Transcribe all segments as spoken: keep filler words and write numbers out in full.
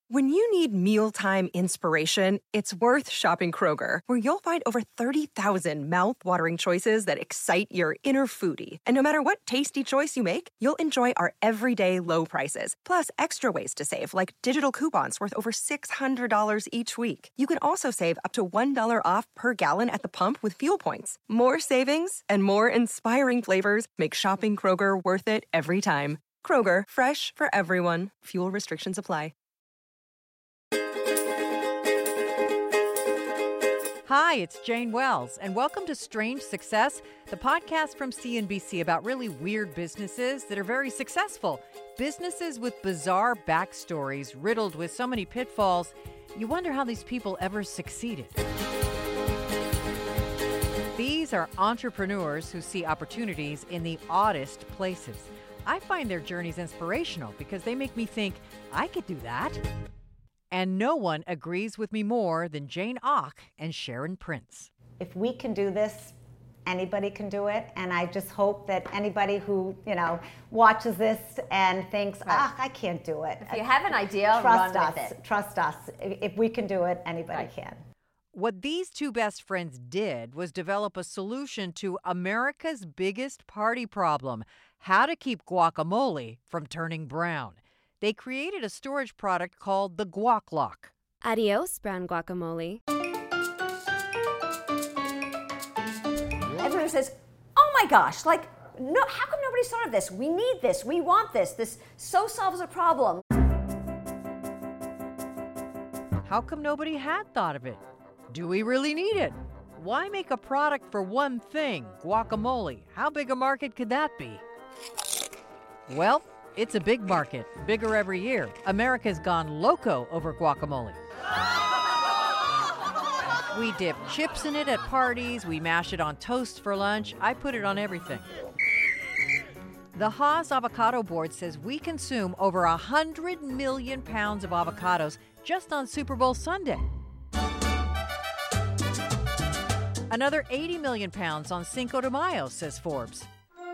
When you need mealtime inspiration, it's worth shopping Kroger, where you'll find over thirty thousand mouth-watering choices that excite your inner foodie. And no matter what tasty choice you make, you'll enjoy our everyday low prices, plus extra ways to save, like digital coupons worth over six hundred dollars each week. You can also save up to one dollar off per gallon at the pump with fuel points. More savings and more inspiring flavors make shopping Kroger worth it every time. Kroger, fresh for everyone. Fuel restrictions apply. Hi, it's Jane Wells, and welcome to Strange Success, the podcast from C N B C about really weird businesses that are very successful. Businesses with bizarre backstories riddled with so many pitfalls, you wonder how these people ever succeeded. These are entrepreneurs who see opportunities in the oddest places. I find their journeys inspirational because they make me think, I could do that. And no one agrees with me more than Jane Ock and Sharon Prince. If we can do this, anybody can do it. And I just hope that anybody who, you know, watches this and thinks, ah, right. I can't do it. If you have an idea, trust run us. with it. Trust us. If we can do it, anybody right. can. What these two best friends did was develop a solution to America's biggest party problem, how to keep guacamole from turning brown. They created a storage product called the Guac Lock. Adios, brown guacamole. Everyone says, oh my gosh, like, no, how come nobody thought of this? We need this. We want this. This so solves a problem. How come nobody had thought of it? Do we really need it? Why make a product for one thing, guacamole? How big a market could that be? Well, it's a big market, bigger every year. America's gone loco over guacamole. We dip chips in it at parties. We mash it on toast for lunch. I put it on everything. The Haas Avocado Board says we consume over one hundred million pounds of avocados just on Super Bowl Sunday. Another eighty million pounds on Cinco de Mayo, says Forbes.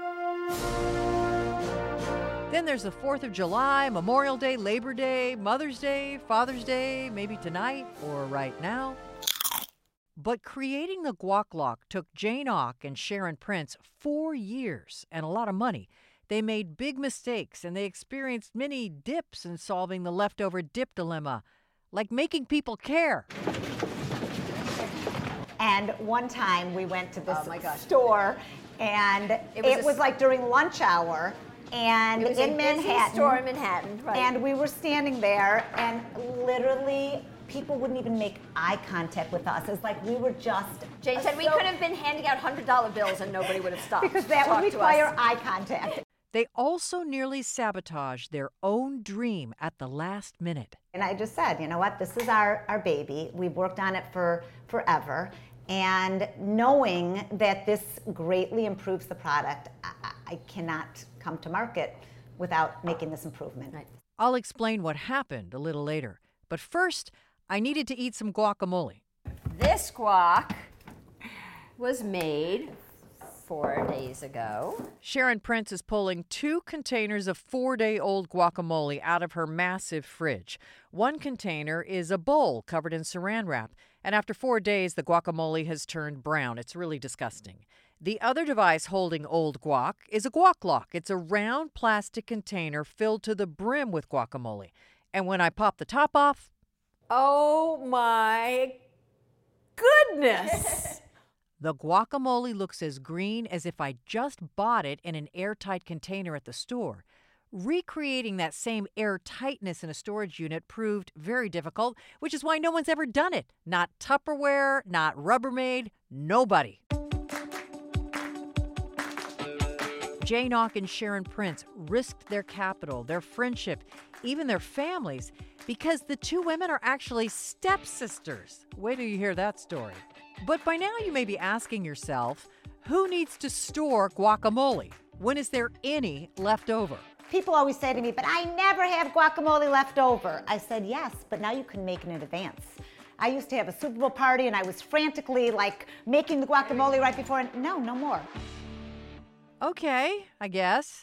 Then there's the fourth of July, Memorial Day, Labor Day, Mother's Day, Father's Day, maybe tonight or right now. But creating the Guac Lock took Jane Ock and Sharon Prince four years and a lot of money. They made big mistakes and they experienced many dips in solving the leftover dip dilemma, like making people care. And one time we went to this oh my gosh. store and it was, it was like during lunch hour. And it was in a Manhattan, store in Manhattan, right. And we were standing there, and literally, people wouldn't even make eye contact with us. It's like we were just. Jane said so, we could have been handing out hundred dollar bills, and nobody would have stopped. Because that would require eye contact. They also nearly sabotaged their own dream at the last minute. And I just said, you know what? This is our our baby. We've worked on it for forever, and knowing that this greatly improves the product, I, I cannot come to market without making this improvement. Right. I'll explain what happened a little later. But first, I needed to eat some guacamole. This guac was made four days ago. Sharon Prince is pulling two containers of four-day-old guacamole out of her massive fridge. One container is a bowl covered in saran wrap, and after four days, the guacamole has turned brown. It's really disgusting. The other device holding old guac is a Guac Lock. It's a round plastic container filled to the brim with guacamole. And when I pop the top off, oh my goodness! The guacamole looks as green as if I just bought it in an airtight container at the store. Recreating that same airtightness in a storage unit proved very difficult, which is why no one's ever done it. Not Tupperware, not Rubbermaid, nobody. Jane Ock and Sharon Prince risked their capital, their friendship, even their families, because the two women are actually stepsisters. Wait till you hear that story. But by now you may be asking yourself, who needs to store guacamole? When is there any left over? People always say to me, but I never have guacamole left over. I said, yes, but now you can make it in advance. I used to have a Super Bowl party and I was frantically like making the guacamole right before. And no, no more. Okay, I guess.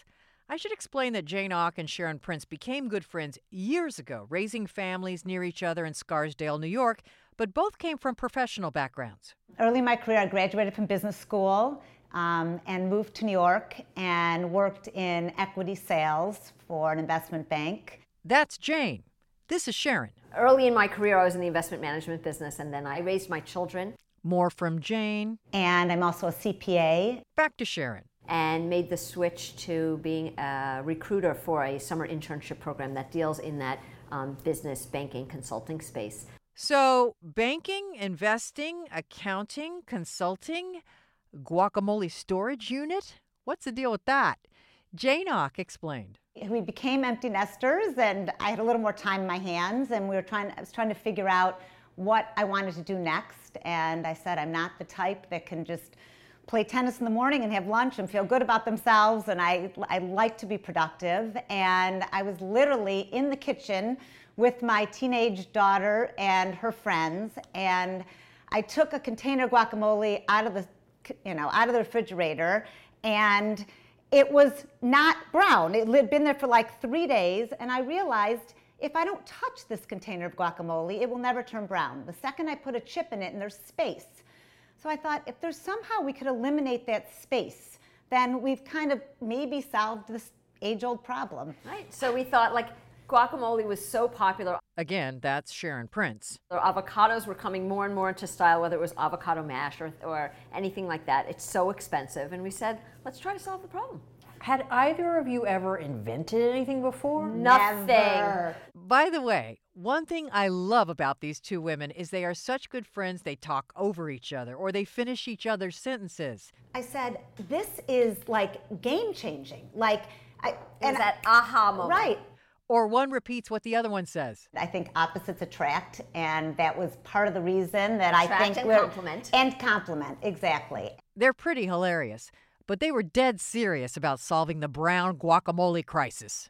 I should explain that Jane Ock and Sharon Prince became good friends years ago, raising families near each other in Scarsdale, New York, but both came from professional backgrounds. Early in my career, I graduated from business school um, and moved to New York and worked in equity sales for an investment bank. That's Jane. This is Sharon. Early in my career, I was in the investment management business, and then I raised my children. More from Jane. And I'm also a C P A. Back to Sharon. And made the switch to being a recruiter for a summer internship program that deals in that um, business banking consulting space. So banking, investing, accounting, consulting, guacamole storage unit? What's the deal with that? Jane Ock explained. We became empty nesters, and I had a little more time in my hands, and we were trying, I was trying to figure out what I wanted to do next. And I said, I'm not the type that can just play tennis in the morning and have lunch and feel good about themselves, and I, I like to be productive. And I was literally in the kitchen with my teenage daughter and her friends, and I took a container of guacamole out of the, you know, out of the refrigerator, and it was not brown. It had been there for like three days, and I realized if I don't touch this container of guacamole, it will never turn brown. The second I put a chip in it and there's space. So I thought, if there's somehow we could eliminate that space, then we've kind of maybe solved this age-old problem. Right. So we thought, like, guacamole was so popular. Again, that's Sharon Prince. Avocados were coming more and more into style, whether it was avocado mash or, or anything like that. It's so expensive. And we said, let's try to solve the problem. Had either of you ever invented anything before? Nothing. Never. By the way, one thing I love about these two women is they are such good friends they talk over each other or they finish each other's sentences. I said, this is like game-changing. Like, I, It and was that aha moment. Right. Or one repeats what the other one says. I think opposites attract, and that was part of the reason that Attract I think and we're complement. and complement, exactly. They're pretty hilarious, but they were dead serious about solving the brown guacamole crisis.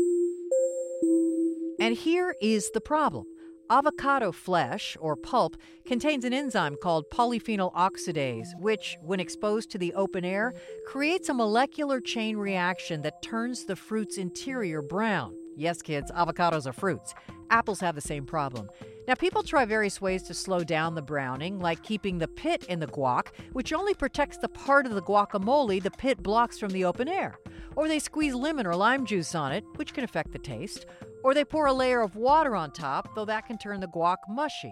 And here is the problem. Avocado flesh, or pulp, contains an enzyme called polyphenol oxidase, which, when exposed to the open air, creates a molecular chain reaction that turns the fruit's interior brown. Yes, kids, avocados are fruits. Apples have the same problem. Now, people try various ways to slow down the browning, like keeping the pit in the guac, which only protects the part of the guacamole the pit blocks from the open air. Or they squeeze lemon or lime juice on it, which can affect the taste. Or they pour a layer of water on top, though that can turn the guac mushy.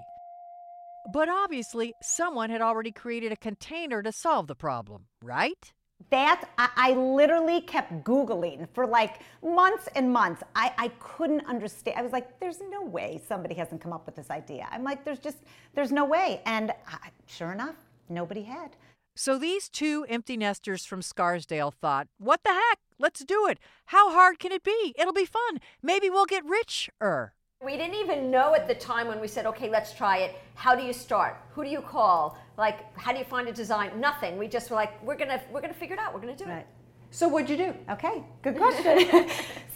But obviously, someone had already created a container to solve the problem, right? That, I, I literally kept Googling for like months and months. I, I couldn't understand. I was like, there's no way somebody hasn't come up with this idea. I'm like, there's just, there's no way. And I, sure enough, nobody had. So these two empty nesters from Scarsdale thought, what the heck? Let's do it. How hard can it be? It'll be fun. Maybe we'll get richer. We didn't even know at the time when we said, okay, let's try it. How do you start? Who do you call? Like, how do you find a design? Nothing. We just were like, we're gonna we're gonna figure it out. We're gonna do Right. it. So what'd you do? Okay, good question.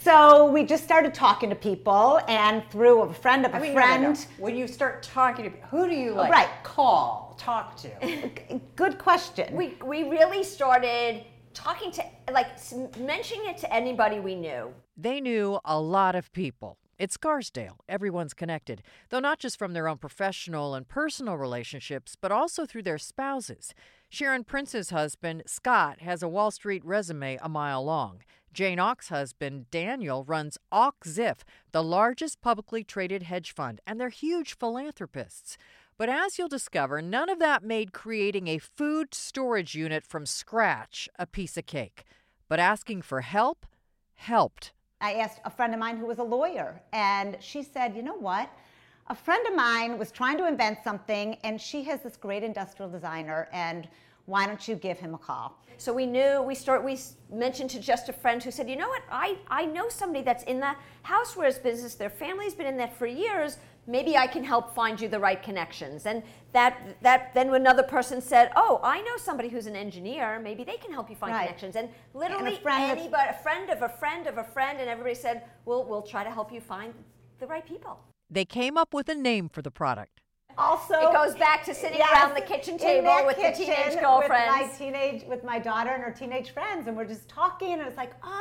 So we just started talking to people, and through a friend of a I mean, friend. no, no, no. When you start talking to who do you like Right. call, talk to? Good question. We we really started talking to, like, s- mentioning it to anybody we knew. They knew a lot of people. It's Scarsdale. Everyone's connected, though not just from their own professional and personal relationships, but also through their spouses. Sharon Prince's husband, Scott, has a Wall Street resume a mile long. Jane Ock's husband, Daniel, runs Ock Ziff, the largest publicly traded hedge fund, and they're huge philanthropists. But as you'll discover, none of that made creating a food storage unit from scratch a piece of cake. But asking for help helped. I asked a friend of mine who was a lawyer, and she said, you know what? A friend of mine was trying to invent something, and she has this great industrial designer, and why don't you give him a call? So we knew, we start, we s- mentioned to just a friend who said, you know what, I, I know somebody that's in the housewares business. Their family's been in that for years. Maybe I can help find you the right connections. And that, that then another person said, oh, I know somebody who's an engineer. Maybe they can help you find Right. connections. And literally And a friend that's- anybody, a friend of a friend of a friend, and everybody said, well, we'll try to help you find the right people. They came up with a name for the product. Also, It goes back to sitting yes, around the kitchen in table that with the kitchen teenage With my girlfriends. teenage, with my daughter and her teenage friends, and we're just talking, and it's like, oh,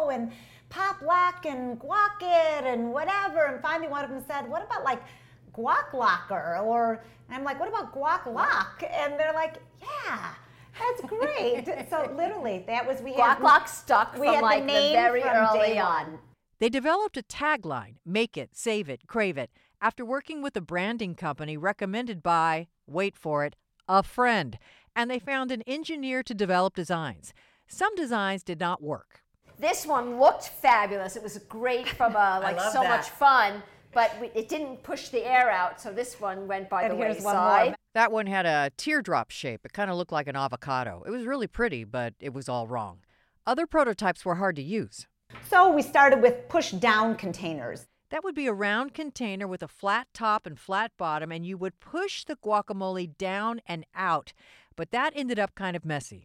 oh, and Pop Lock and Guac It and whatever. And finally one of them said, what about like Guac Locker? Or, and I'm like, what about Guac Lock? And they're like, yeah, that's great. So literally, that was, we had. Guac Lock stuck we from had like the the, name very from early day on. one. They developed a tagline, make it, save it, crave it, after working with a branding company recommended by, wait for it, a friend. And they found an engineer to develop designs. Some designs did not work. This one looked fabulous. It was great from a, like love so that. much fun, but we, it didn't push the air out, so this one went by And the here's one wayside. more. That one had a teardrop shape. It kind of looked like an avocado. It was really pretty, but it was all wrong. Other prototypes were hard to use. So we started with push-down containers. That would be a round container with a flat top and flat bottom, and you would push the guacamole down and out. But that ended up kind of messy.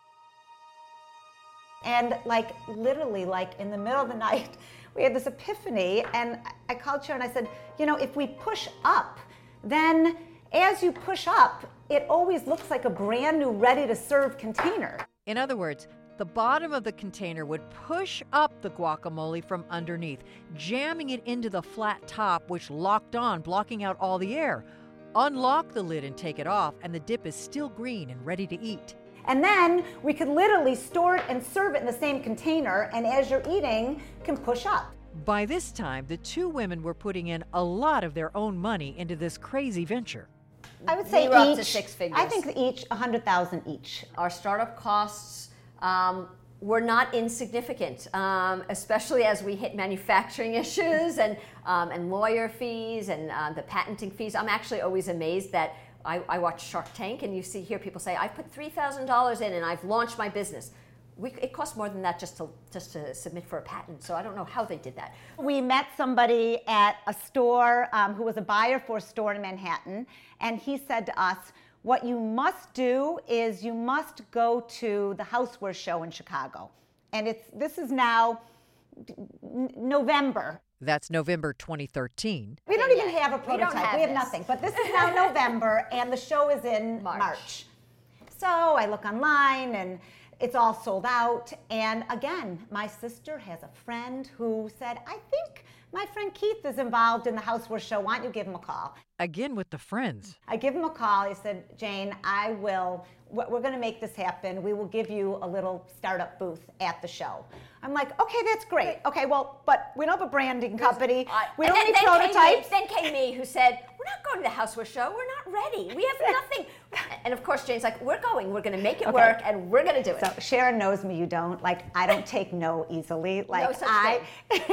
And like literally, like in the middle of the night, we had this epiphany, and I called Sharon and I said, you know, if we push up, then as you push up, it always looks like a brand new ready to serve container. In other words, the bottom of the container would push up the guacamole from underneath, jamming it into the flat top, which locked on, blocking out all the air. Unlock the lid and take it off, and the dip is still green and ready to eat. And then we could literally store it and serve it in the same container, and as you're eating, can push up. By this time, the two women were putting in a lot of their own money into this crazy venture. I would say We were each, up to six figures. I think each one hundred thousand each. Our startup costs um, were not insignificant, um, especially as we hit manufacturing issues and um, and lawyer fees and uh, the patenting fees. I'm actually always amazed that I, I watch Shark Tank and you see hear people say, I put three thousand dollars in and I've launched my business. We, it costs more than that just to just to submit for a patent, so I don't know how they did that. We met somebody at a store um, who was a buyer for a store in Manhattan, and he said to us, what you must do is you must go to the Houseware Show in Chicago. And it's this is now n- November. That's November twenty thirteen. We don't even have a We don't prototype. have We have this. nothing. But this is now November, and the show is in March. March. So I look online, and it's all sold out. And again, my sister has a friend who said, I think my friend Keith is involved in the Houseware Show. Why don't you give him a call? Again with the friends. I give him a call. He said, Jane, I will, we're going to make this happen. We will give you a little startup booth at the show. I'm like, okay, that's great. Okay, well, but we don't have a branding company. I- We and don't then, need then prototypes. Came me, then came me who said, we're not going to the Houseware Show. We're not ready. We have nothing. And of course, Jane's like, we're going. We're going to make it Okay. work, and we're going to do it. So Sharon knows me, you don't. Like, I don't take no easily. Like, such I.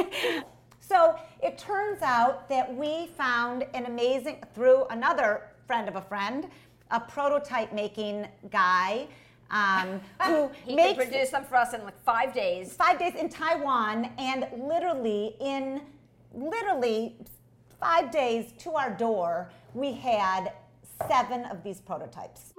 So it turns out that we found an amazing, through another friend of a friend, a prototype making guy um, who he makes could produce them for us in like five days. five days in Taiwan, and literally in literally five days to our door, we had seven of these prototypes.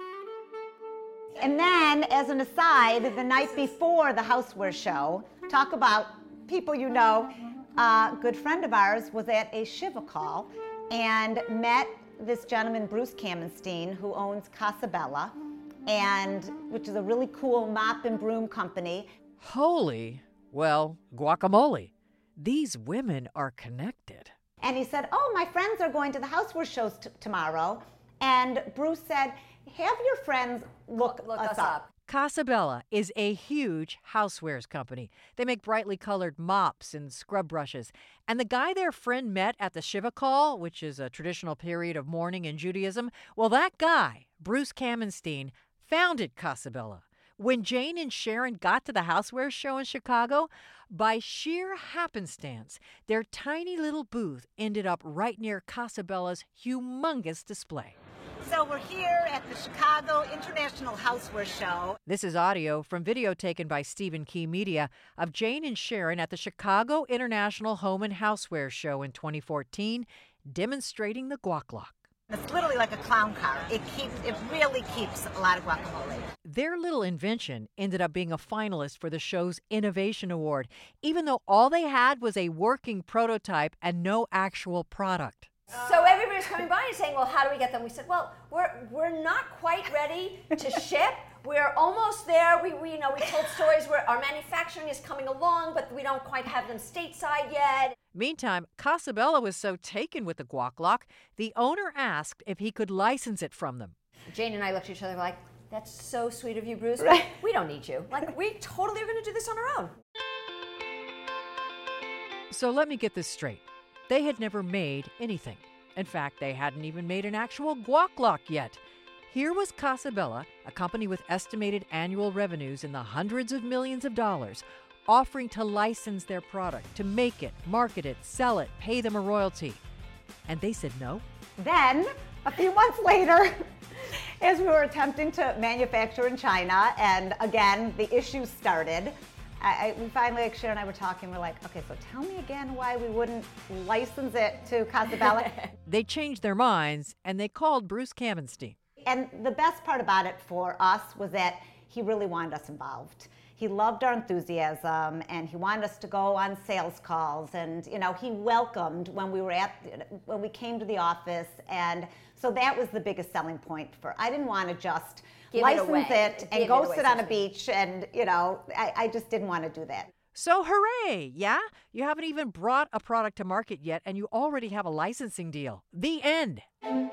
And then, as an aside, the night before the Houseware Show, talk about people you know, a good friend of ours was at a Shiva call and met this gentleman, Bruce Kamenstein, who owns Casabella, and which is a really cool mop and broom company. Holy, well, guacamole. These women are connected. And he said, oh, my friends are going to the Houseware shows t- tomorrow. And Bruce said, have your friends look, Look us, us up. up. Casabella is a huge housewares company. They make brightly colored mops and scrub brushes. And the guy their friend met at the Shiva call, which is a traditional period of mourning in Judaism, well, that guy, Bruce Kamenstein, founded Casabella. When Jane and Sharon got to the Housewares show in Chicago, by sheer happenstance, their tiny little booth ended up right near Casabella's humongous display. So we're here at the Chicago International Houseware Show. This is audio from video taken by Stephen Key Media of Jane and Sharon at the Chicago International Home and Houseware Show in twenty fourteen, demonstrating the Guac Lock. It's literally like a clown car. It keeps, it really keeps a lot of guacamole. Their little invention ended up being a finalist for the show's Innovation Award, even though all they had was a working prototype and no actual product. So everybody was coming by and saying, well, how do we get them? We said, well, we're we're not quite ready to ship. we're almost there. We, we, you know, we told stories where our manufacturing is coming along, but we don't quite have them stateside yet. Meantime, Casabella was so taken with the guac lock, the owner asked if he could license it from them. Jane and I looked at each other like, that's so sweet of you, Bruce. Right. We don't need you. Like, we totally are going to do this on our own. So let me get this straight. They had never made anything. In fact, they hadn't even made an actual guac lock yet. Here was Casabella, a company with estimated annual revenues in the hundreds of millions of dollars, offering to license their product, to make it, market it, sell it, pay them a royalty. And they said no. Then, a few months later, as we were attempting to manufacture in China, and again, the issues started, I, I, we finally, like Sharon and I were talking, we're like, okay, so tell me again why we wouldn't license it to Casabella. They changed their minds, and they called Bruce Kamenstein. And the best part about it for us was that he really wanted us involved. He loved our enthusiasm, and he wanted us to go on sales calls, and you know, he welcomed when we were at when we came to the office, and so that was the biggest selling point for. I didn't want to just Give license it, it, it and Give go it away, sit on a so beach, and you know, I, I just didn't want to do that. So hooray, yeah? You haven't even brought a product to market yet, and you already have a licensing deal. The end.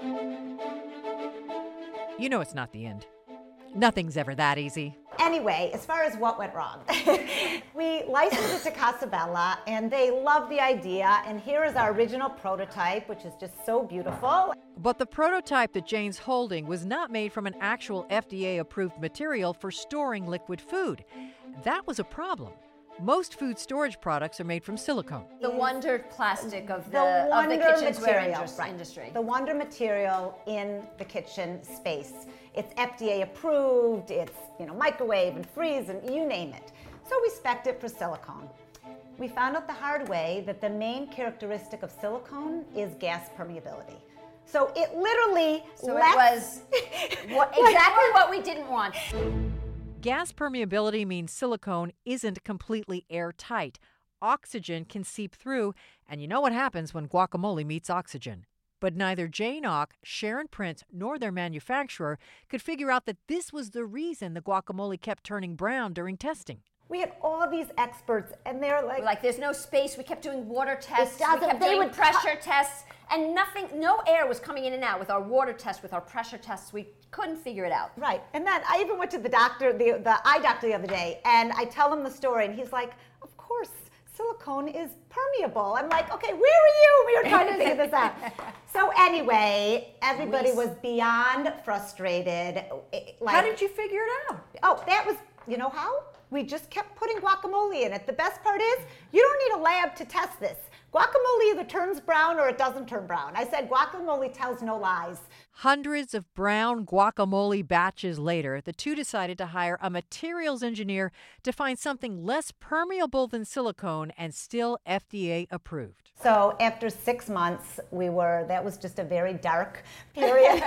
You know it's not the end. Nothing's ever that easy. Anyway, as far as what went wrong, we licensed it to Casabella, and they loved the idea, and here is our original prototype, which is just so beautiful. But the prototype that Jane's holding was not made from an actual F D A-approved material for storing liquid food. That was a problem. Most food storage products are made from silicone. The wonder plastic of the, The of the wonder kitchenware material, indus- right. industry. The wonder material in the kitchen space. It's F D A approved, it's you know microwave and freeze and you name it. So we spec'd it for silicone. We found out the hard way that the main characteristic of silicone is gas permeability. So it literally So lets, it was what, exactly what we didn't want. Gas permeability means silicone isn't completely airtight. Oxygen can seep through, and you know what happens when guacamole meets oxygen. But neither Jane Ock, Sharon Prince, nor their manufacturer could figure out that this was the reason the guacamole kept turning brown during testing. We had all these experts, and they're like, Like, there's no space. We kept doing water tests. We doesn't- kept they doing would pressure cut- tests, and nothing, no air was coming in and out with our water tests, with our pressure tests. We couldn't figure it out. right. And then I even went to the doctor, the, the eye doctor the other day, and I tell him the story, and he's like, of course, silicone is permeable. I'm like, okay, where were you? We were trying to figure this out. So anyway, everybody We- was beyond frustrated. It- Like, How did you figure it out? Oh, that was, you know how? We just kept putting guacamole in it. The best part is, you don't need a lab to test this. Guacamole either turns brown or it doesn't turn brown. I said guacamole tells no lies. Hundreds of brown guacamole batches later, the two decided to hire a materials engineer to find something less permeable than silicone and still F D A approved. So after six months, we were, that was just a very dark period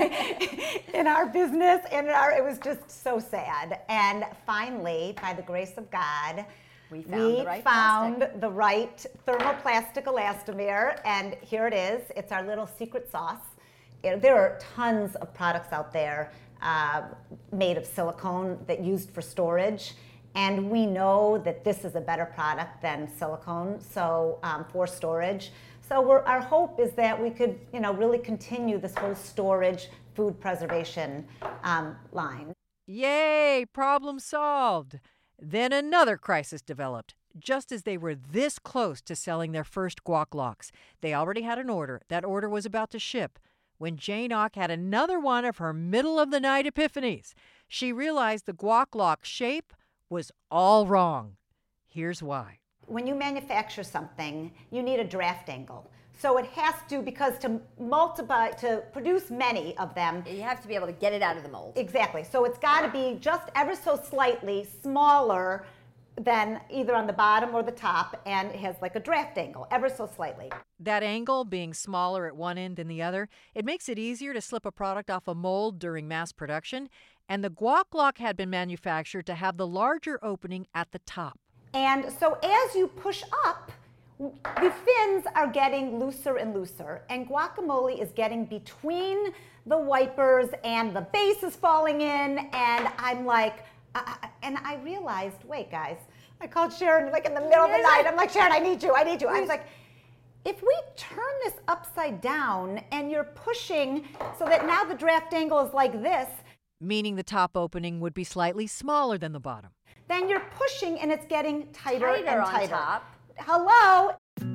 in our business, and in our, it was just so sad. And finally, by the grace of God, We found we the right found plastic. the right thermoplastic elastomer, and here it is. It's our little secret sauce. It- there are tons of products out there uh, made of silicone that used for storage. And we know that this is a better product than silicone, so um, for storage. So we're, our hope is that we could, you know, really continue this whole storage, food preservation um, line. Yay, problem solved. Then another crisis developed. Just as they were this close to selling their first guac locks, they already had an order. That order was about to ship when Jane Ock had another one of her middle-of-the-night epiphanies. She realized the guac lock shape was all wrong. Here's why. When you manufacture something, you need a draft angle. So it has to, because to multiply, to produce many of them, You have to be able to get it out of the mold. exactly. So it's got to be just ever so slightly smaller than either on the bottom or the top, and it has like a draft angle, ever so slightly. That angle being smaller at one end than the other, it makes it easier to slip a product off a mold during mass production, and the guac lock had been manufactured to have the larger opening at the top. And so as you push up, the fins are getting looser and looser, and guacamole is getting between the wipers, and the base is falling in, and I'm like, uh, and I realized, wait, guys, I called Sharon like in the middle of the night. I'm like, Sharon, I need you, I need you. I was like, if we turn this upside down and you're pushing so that now the draft angle is like this, meaning the top opening would be slightly smaller than the bottom. Then you're pushing and it's getting tighter, Tighter and on tighter. top. Hello.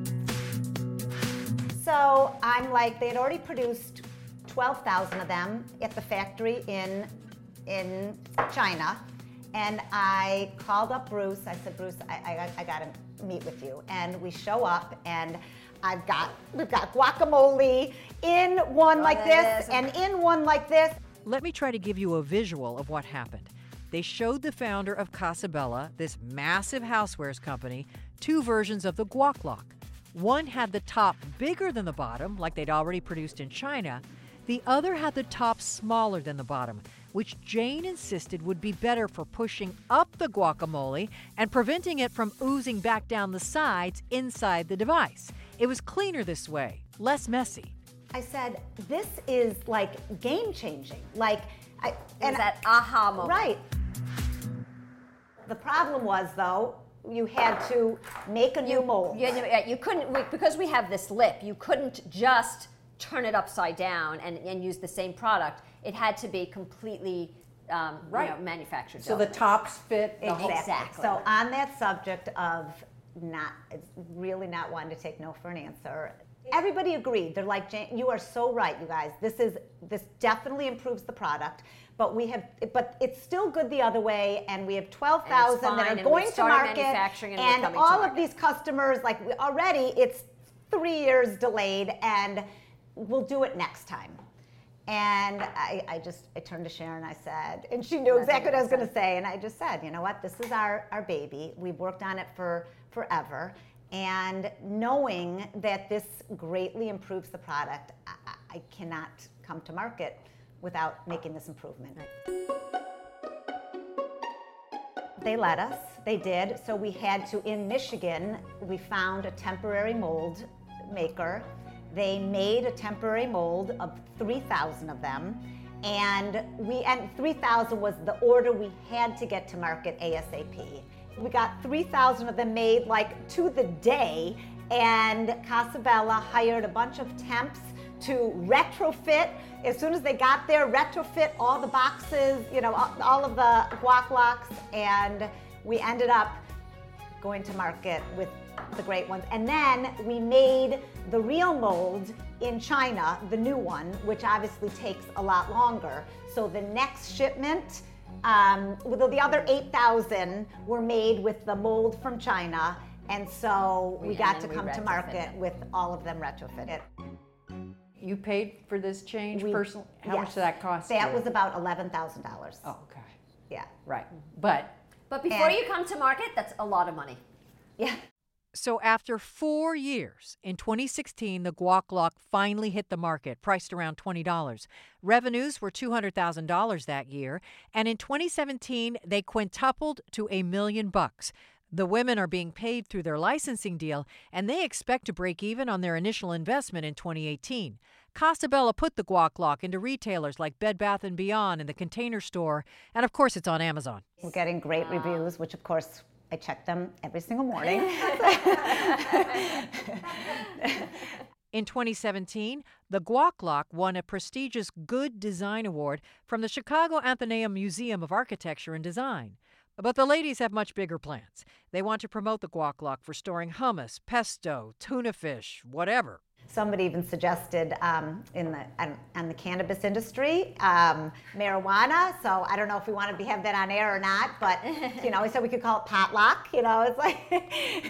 So I'm like, they had already produced twelve thousand of them at the factory in in China, and I called up Bruce. I said, Bruce, I, I, I got to meet with you. And we show up, and I've got we've got guacamole in one like this and in one like this. Let me try to give you a visual of what happened. They showed the founder of Casa Bella, this massive housewares company, two versions of the guac lock. One had the top bigger than the bottom, like they'd already produced in China. The other had the top smaller than the bottom, which Jane insisted would be better for pushing up the guacamole and preventing it from oozing back down the sides inside the device. It was cleaner this way, less messy. I said, this is like game changing. Like, I, And that aha moment. Right. The problem was, though, you had to make a new mold. You, you couldn't, we, because we have this lip, you couldn't just turn it upside down and, and use the same product. It had to be completely um, Right. you know, manufactured. So the tops fit the whole. Exactly. So on that subject of not, it's really not wanting to take no for an answer, everybody agreed. They're like, Jane, you are so right, you guys. This is this definitely improves the product, but we have, but it's still good the other way, and we have twelve thousand that fine, are and going we've to started market, manufacturing and we're and coming to all of market. these customers, like we, already, it's three years delayed, and we'll do it next time. And I, I just, I turned to Sharon, I said, and she knew exactly what I was going to say, and I just said, you know what, this is our, our baby. We've worked on it for forever, and knowing that this greatly improves the product, I, I cannot come to market without making this improvement. They let us, they did, so we had to, in Michigan, we found a temporary mold maker. They made a temporary mold of three thousand of them, and we and three thousand was the order we had to get to market ASAP. We got three thousand of them made like to the day, and Casa Bella hired a bunch of temps to retrofit. As soon as they got there, retrofit all the boxes, you know, all, all of the guac locks, and we ended up going to market with the great ones. And then we made the real mold in China, the new one, which obviously takes a lot longer. So the next shipment, um, with the other eight thousand were made with the mold from China. And so we, we got to come to market with all of them retrofitted. You paid for this change We- personally? How yes. much did that cost That you? was about eleven thousand dollars. Oh, okay. Yeah. Right. But But before And- you come to market, that's a lot of money. Yeah. So after four years, in twenty sixteen, the Guac Lock finally hit the market, priced around twenty dollars. Revenues were two hundred thousand dollars that year, and in twenty seventeen, they quintupled to a million bucks. The women are being paid through their licensing deal, and they expect to break even on their initial investment in twenty eighteen. Casa Bella put the Guac Lock into retailers like Bed Bath and Beyond and the Container Store, and of course it's on Amazon. We're getting great reviews, which of course I check them every single morning. In twenty seventeen, the Guac Lock won a prestigious Good Design Award from the Chicago Atheneum Museum of Architecture and Design. But the ladies have much bigger plans. They want to promote the Guac Lock for storing hummus, pesto, tuna fish, whatever. Somebody even suggested um, in the on, on the cannabis industry, um, marijuana. So I don't know if we want to be, have that on air or not, but you know, we said we could call it potluck. You know, it's like.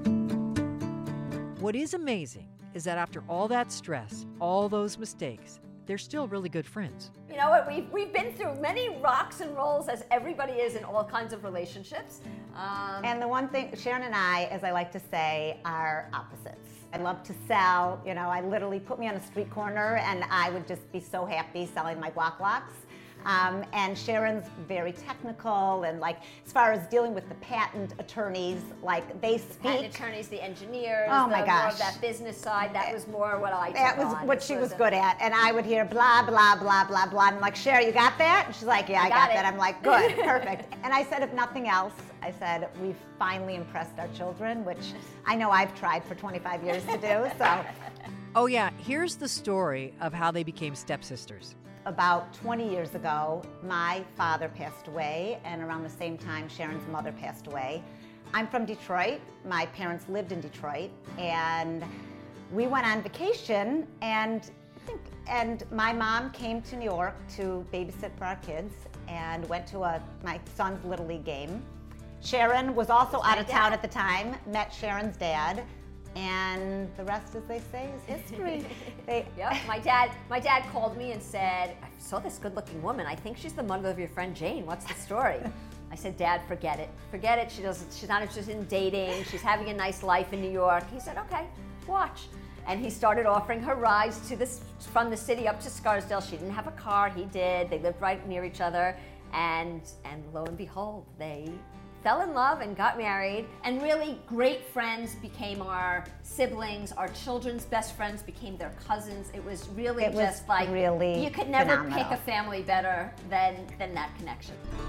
What is amazing is that after all that stress, all those mistakes, they're still really good friends. You know what? We've, we've been through many rocks and rolls, as everybody is in all kinds of relationships. Um, And the one thing, Sharon and I, as I like to say, are opposites. I love to sell. You know, I literally put me on a street corner and I would just be so happy selling my guac locks. Um, and Sharon's very technical, and like as far as dealing with the patent attorneys, like they speak. Patent attorneys, the engineers, oh the, my gosh. more of that business side. That was more what I took That was on. what This she was a- good at. And I would hear blah, blah, blah, blah, blah. And I'm like, Cher, you got that? And she's like, yeah, I, I got, got it. that. I'm like, good, perfect. And I said, if nothing else, I said, we've finally impressed our children, which I know I've tried for twenty-five years to do, so. Oh, yeah, here's the story of how they became stepsisters. About twenty years ago, my father passed away, and around the same time, Sharon's mother passed away. I'm from Detroit. My parents lived in Detroit, and we went on vacation, and I think, and my mom came to New York to babysit for our kids, and went to a my son's Little League game. Sharon was also out of town at the time, met Sharon's dad, and the rest, as they say, is history. They, Yep. My dad, my dad called me and said, I saw this good-looking woman. I think she's the mother of your friend Jane. What's the story? I said, Dad, forget it. Forget it. She doesn't. She's not interested in dating. She's having a nice life in New York. He said, okay, watch. And he started offering her rides to this from the city up to Scarsdale. She didn't have a car. He did. They lived right near each other, and and lo and behold, they fell in love and got married, and really great friends became our siblings. Our children's best friends became their cousins. It was really It was just like really you could never phenomenal. pick a family better than than that connection.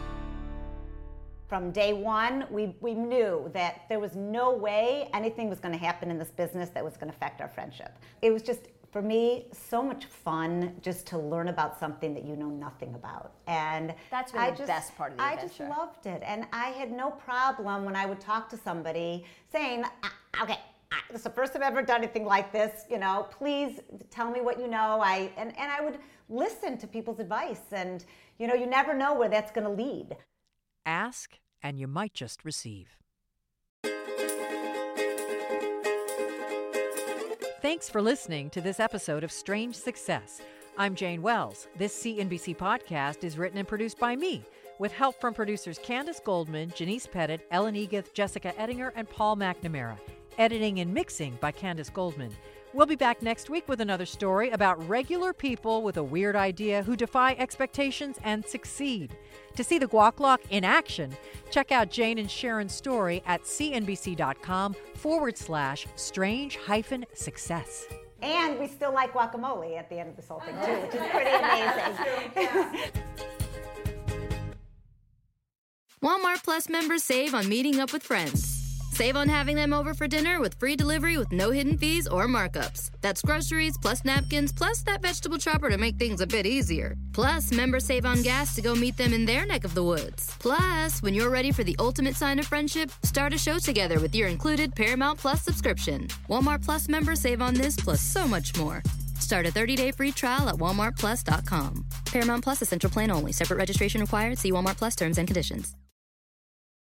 From day one, we, we knew that there was no way anything was going to happen in this business that was going to affect our friendship. It was just, for me, so much fun just to learn about something that you know nothing about. And That's been I the just, best part of the I adventure. just loved it. And I had no problem when I would talk to somebody saying, "Ah, okay, ah, this is the first time I've ever done anything like this, you know, please tell me what you know. I and, and I would listen to people's advice, and you know, you never know where that's going to lead. Ask, and you might just receive. Thanks for listening to this episode of Strange Success. I'm Jane Wells. This C N B C podcast is written and produced by me, with help from producers Candace Goldman, Janice Pettit, Ellen Egith, Jessica Ettinger, and Paul McNamara. Editing and mixing by Candace Goldman. We'll be back next week with another story about regular people with a weird idea who defy expectations and succeed. To see the Guac Lock in action, check out Jane and Sharon's story at cnbc.com forward slash strange hyphen success. And we still like guacamole at the end of this whole thing too, which is pretty amazing. Walmart Plus members save on meeting up with friends. Save on having them over for dinner with free delivery with no hidden fees or markups. That's groceries, plus napkins, plus that vegetable chopper to make things a bit easier. Plus, members save on gas to go meet them in their neck of the woods. Plus, when you're ready for the ultimate sign of friendship, start a show together with your included Paramount Plus subscription. Walmart Plus members save on this plus so much more. Start a thirty-day free trial at walmart plus dot com. Paramount Plus Essential Plan only. Separate registration required. See Walmart Plus terms and conditions.